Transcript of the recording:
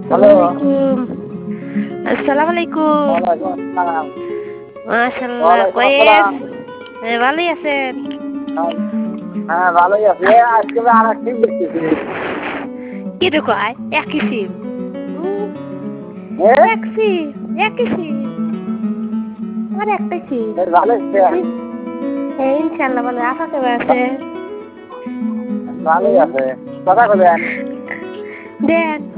Hello. আসসালামু আলাইকুম। ওয়ালাইকুম আসসালাম। মাশাআল্লাহ ওয়ালাইকুম কয়েস আসসালাম। ভালোই আছেন? হ্যাঁ, হ্যাঁ ভালোই আছি। আজকে আরেক সিম দেখতেছি। কি রে কয়? একই সিম। এ এক সিম, একই সিম। আর একটাই সিম। বেশ ভালো আছেন? ইনশাআল্লাহ ভালো। আপা কেমন আছে? ভালোই আছে। কথা বলেন। দেন